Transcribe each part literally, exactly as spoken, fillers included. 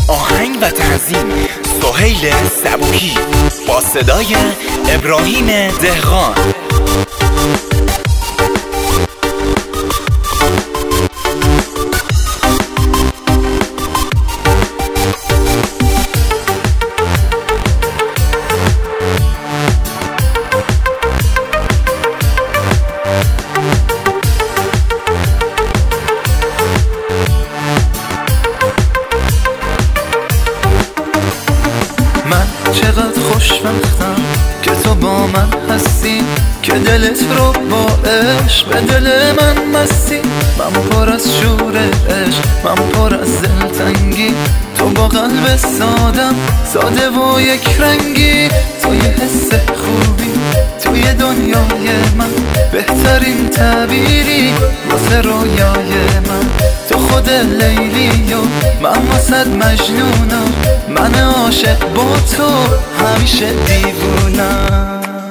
آهنگ و تنظیم سهیل صبوحی با صدای ابراهیم دهقان. چقدر خوشبختم که تو با من هستی، که دلت رو با عشق به دل من مستی. من پر از شور عشق، من پر از دلتنگی، تو با قلب سادم ساده و یک رنگی. تو یه حس خوبی توی دنیای من، بهترین تعبیری واسه رویای من. تو خود لیلی و من واسد مجنونم، من عاشق با تو همیشه دیوونم.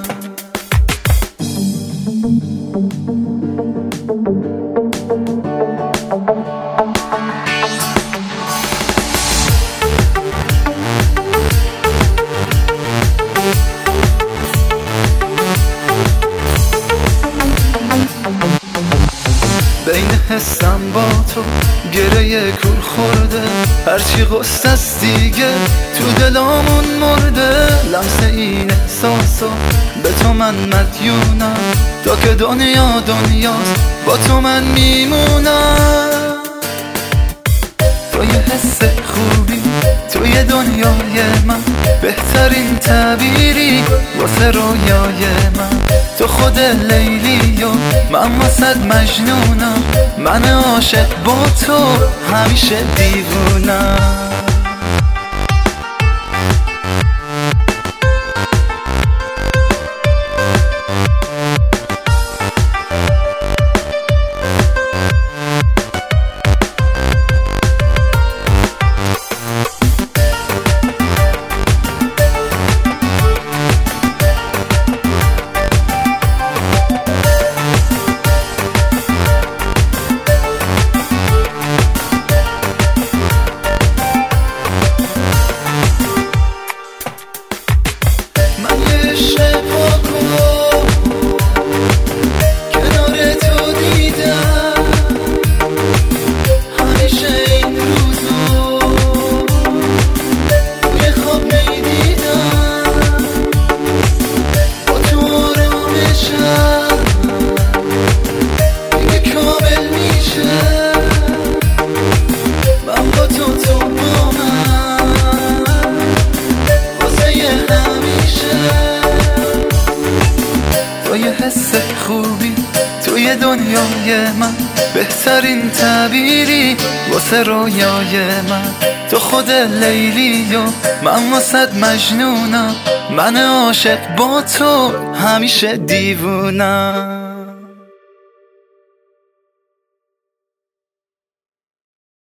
بین حسم با تو گره کور خورده، هرچی غصه است دیگه تو دلامون مرده. لمس این احساسو به تو من مدیونم، تا که دنیا دنیاست با تو من میمونم. تو یه حس خوبی توی دنیای من، بهترین تعبیری واسه رویای من. تو خود لیلی و من واسد مجنونم، من عاشق با تو همیشه دیوونم. خوبی توی دنیای من، بهترین تعبیری واسه رویای من. تو خود لیلی و من واسد مجنونم، من عاشق با تو همیشه دیوونم.